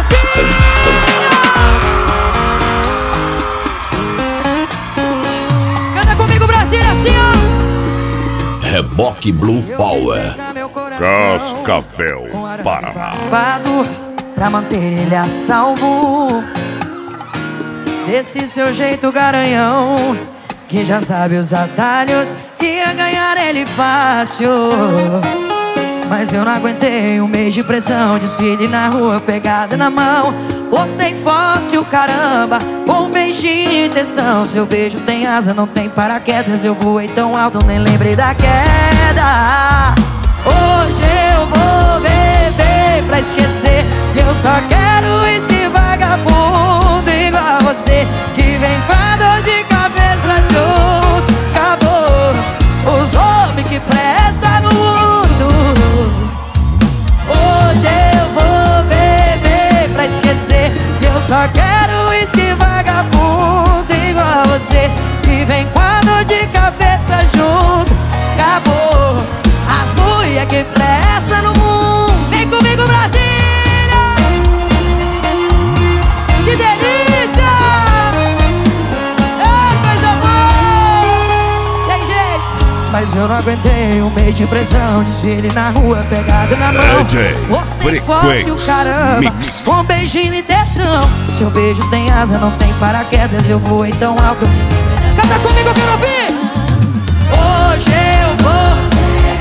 Brasília! Canta comigo, Brasília, assim, ó. Reboque Blue Power. Cascavel, Paraná. Pra manter ele a salvo desse seu jeito garanhão, que já sabe os atalhos, ia ganhar ele fácil. Mas eu não aguentei um mês de pressão, desfile na rua, pegada na mão. Postei forte o caramba, com um beijinho e textão. Seu beijo tem asa, não tem paraquedas. Eu voei tão alto, nem lembrei da queda. Hoje eu vou beber pra esquecer. Eu só quero uísque vagabundo igual a você, que vem com a dor de cabeça junto. Acabou os homens que prestam no mundo. Hoje eu vou beber pra esquecer. Eu só quero uísque vagabundo igual a você, que vem com a dor de cabeça junto. Acabou as mulher que prestam no mundo. Vem comigo, Brasília! Que delícia! Ei, coisa boa! Tem jeito! Mas eu não aguentei um mês de pressão, desfile na rua, pegado na mão. Gostei forte o caramba, Mix. com um beijinho e textão. Seu beijo tem asa, não tem paraquedas. Eu voei tão alto. Canta comigo, eu quero ouvir! Hoje eu vou,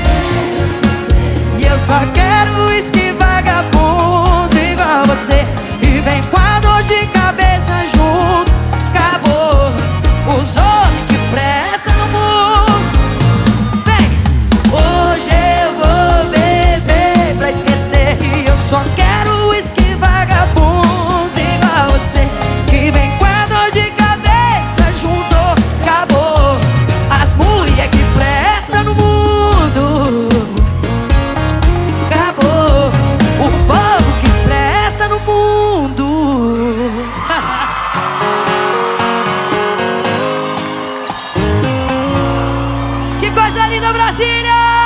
e eu só quero uísque vagabundo igual você, e vem com a dor de cabeça junto. Acabou os homens que prestam no mundo. Vem! Hoje eu vou beber pra esquecer, e eu só quero uísque vagabundo igual você, que vem com a dor de cabeça junto. Acabou as mulher que prestam no mundo. O povo que presta no mundo. Que coisa linda, Brasília!